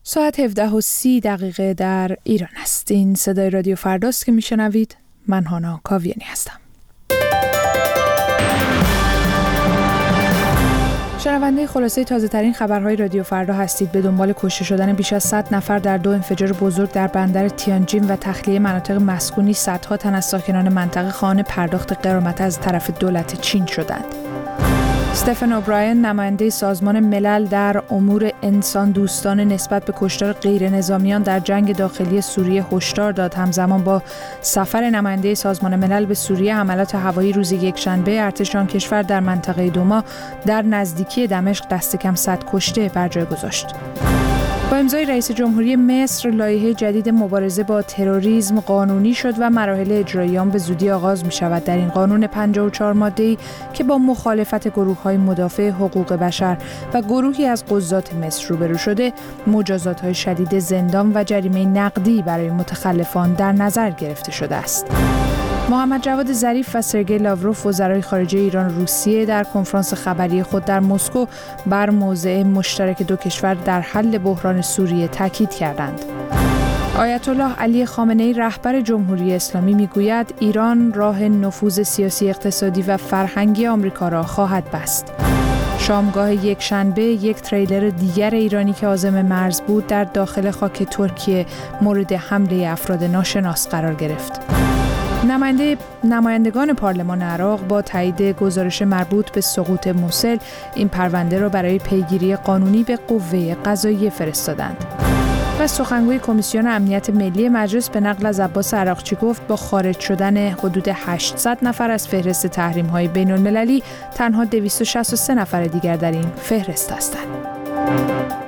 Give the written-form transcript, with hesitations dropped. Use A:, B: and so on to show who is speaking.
A: ساعت 17:30 در ایران است. این صدای رادیو فرداست که میشنوید. من هانا کاویانی هستم. شنونده خلاصه تازه ترین خبرهای رادیو فردا هستید. به دنبال کشته شدن بیش از 100 نفر در 2 انفجار بزرگ در بندر تیانجین و تخلیه مناطق مسکونی، صدها تن از ساکنان منطقه خواهان پرداخت غرامت از طرف دولت چین شدند. استفن اوبراین، نماینده سازمان ملل در امور انسان دوستانه نسبت به کشتار غیر نظامیان در جنگ داخلی سوریه هشدار داد. همزمان با سفر نماینده سازمان ملل به سوریه، حملات هوایی روز یکشنبه ارتش آن کشور در منطقه دوما در نزدیکی دمشق دست کم 100 کشته بر جای گذاشت. با امضای رئیس جمهوری مصر، لایحه جدید مبارزه با تروریسم قانونی شد و مراحل اجرایی آن به زودی آغاز می شود. در این قانون 54 ماده‌ای که با مخالفت گروه‌های مدافع حقوق بشر و گروهی از قضات مصر روبرو شده، مجازات‌های شدید زندان و جریمه نقدی برای متخلفان در نظر گرفته شده است. محمد جواد ظریف و سرگئی لاوروف، وزرای خارجه ایران و روسیه، در کنفرانس خبری خود در مسکو بر موضع مشترک دو کشور در حل بحران سوریه تاکید کردند. آیت الله علی خامنه‌ای، رهبر جمهوری اسلامی، میگوید ایران راه نفوذ سیاسی، اقتصادی و فرهنگی آمریکا را خواهد بست. شامگاه یکشنبه یک تریلر دیگر ایرانی که عازم مرز بود در داخل خاک ترکیه مورد حمله افراد ناشناس قرار گرفت. نمایندگان پارلمان عراق با تایید گزارش مربوط به سقوط موصل این پرونده را برای پیگیری قانونی به قوه قضاییه فرستادند. و سخنگوی کمیسیون امنیت ملی مجلس به نقل از عباس عراقچی گفت با خارج شدن حدود 800 نفر از فهرست تحریم‌های بین‌المللی، تنها 263 نفر دیگر در این فهرست هستند.